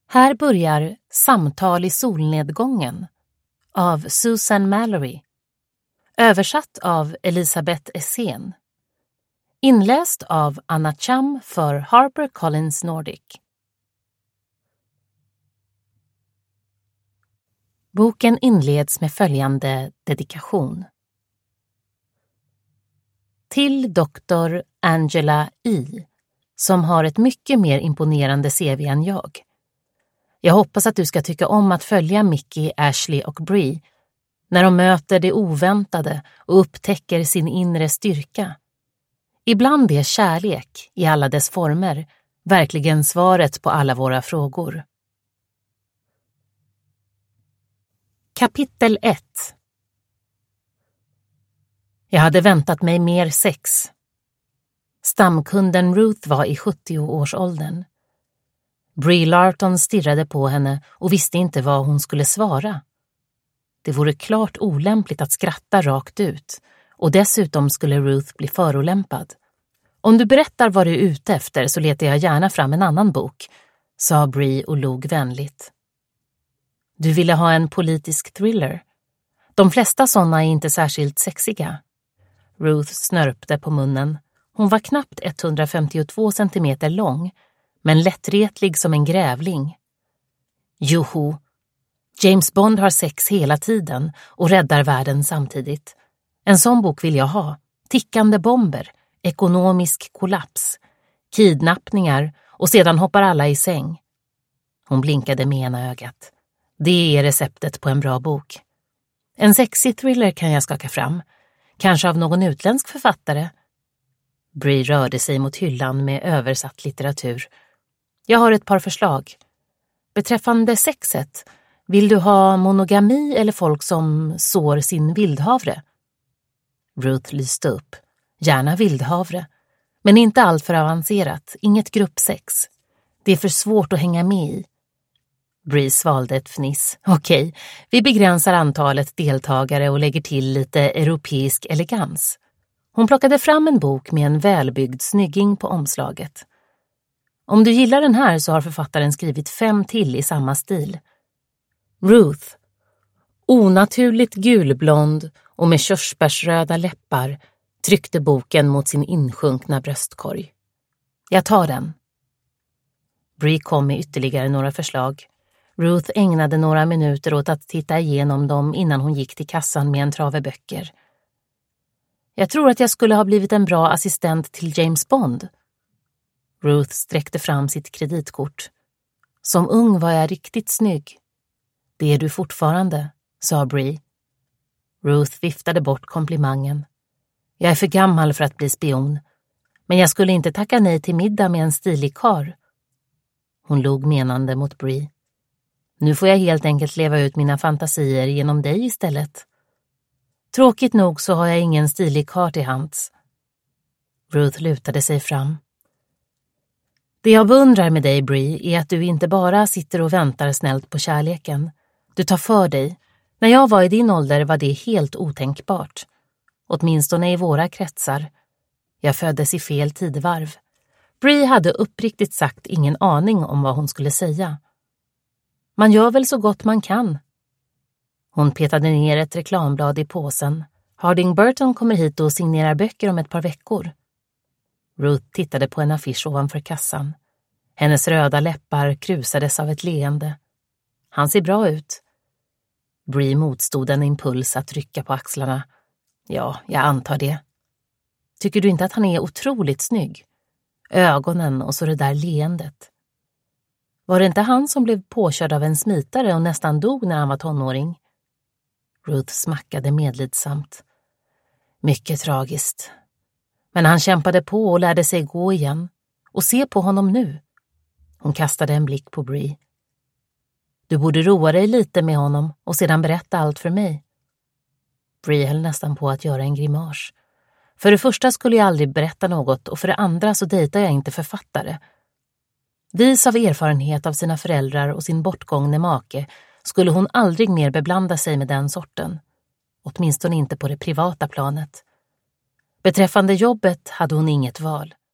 Här börjar Samtal i solnedgången av Susan Mallory. Översatt av Elisabeth Essén. Inläst av Anna Cham för HarperCollins Nordic. Boken inleds med följande dedikation. Till Dr. Angela E., som har ett mycket mer imponerande CV än jag. Jag hoppas att du ska tycka om att följa Mickey, Ashley och Bree när de möter det oväntade och upptäcker sin inre styrka. Ibland är kärlek i alla dess former verkligen svaret på alla våra frågor. Kapitel 1. Jag hade väntat mig mer sex. Stamkunden Ruth var i 70-årsåldern. Bree Larton stirrade på henne och visste inte vad hon skulle svara. Det vore klart olämpligt att skratta rakt ut, och dessutom skulle Ruth bli förolämpad. Om du berättar vad du är ute efter så letar jag gärna fram en annan bok, sa Bree och log vänligt. Du ville ha en politisk thriller. De flesta sådana är inte särskilt sexiga. Ruth snörpte på munnen. Hon var knappt 152 centimeter lång, men lättretlig som en grävling. Joho! James Bond har sex hela tiden och räddar världen samtidigt. En sån bok vill jag ha. Tickande bomber, ekonomisk kollaps, kidnappningar och sedan hoppar alla i säng. Hon blinkade med ena ögat. Det är receptet på en bra bok. En sexig thriller kan jag skaka fram. Kanske av någon utländsk författare. Bree rörde sig mot hyllan med översatt litteratur. Jag har ett par förslag. Beträffande sexet, vill du ha monogami eller folk som sår sin vildhavre? Ruth lyste upp. Gärna vildhavre. Men inte allt för avancerat. Inget gruppsex. Det är för svårt att hänga med i. Bree svalde ett fniss. Okej, vi begränsar antalet deltagare och lägger till lite europeisk elegans. Hon plockade fram en bok med en välbyggd snygging på omslaget. Om du gillar den här så har författaren skrivit 5 till i samma stil. Ruth, onaturligt gulblond och med körsbärsröda läppar, tryckte boken mot sin insjunkna bröstkorg. Jag tar den. Bree kom med ytterligare några förslag. Ruth ägnade några minuter åt att titta igenom dem innan hon gick till kassan med en trave böcker. Jag tror att jag skulle ha blivit en bra assistent till James Bond. Ruth sträckte fram sitt kreditkort. Som ung var jag riktigt snygg. Det är du fortfarande, sa Bree. Ruth viftade bort komplimangen. Jag är för gammal för att bli spion, men jag skulle inte tacka nej till middag med en stilig karl. Hon log menande mot Bree. Nu får jag helt enkelt leva ut mina fantasier genom dig istället. Tråkigt nog så har jag ingen stilig karl till hands. Ruth lutade sig fram. Det jag beundrar med dig, Bree, är att du inte bara sitter och väntar snällt på kärleken. Du tar för dig. När jag var i din ålder var det helt otänkbart. Åtminstone i våra kretsar. Jag föddes i fel tidevarv. Bree hade uppriktigt sagt ingen aning om vad hon skulle säga. Man gör väl så gott man kan. Hon petade ner ett reklamblad i påsen. Harding Burton kommer hit och signerar böcker om ett par veckor. Ruth tittade på en affisch ovanför kassan. Hennes röda läppar krusades av ett leende. Han ser bra ut. Bree motstod en impuls att rycka på axlarna. Ja, jag antar det. Tycker du inte att han är otroligt snygg? Ögonen och så det där leendet. Var det inte han som blev påkörd av en smitare och nästan dog när han var tonåring? Ruth smackade medlidsamt. Mycket tragiskt. Men han kämpade på och lärde sig gå igen. Och se på honom nu. Hon kastade en blick på Bree. Du borde roa dig lite med honom och sedan berätta allt för mig. Bree höll nästan på att göra en grimas. För det första skulle jag aldrig berätta något och för det andra så dejtar jag inte författare. Vis av erfarenhet av sina föräldrar och sin bortgångne make skulle hon aldrig mer beblanda sig med den sorten. Åtminstone inte på det privata planet. Beträffande jobbet hade hon inget val.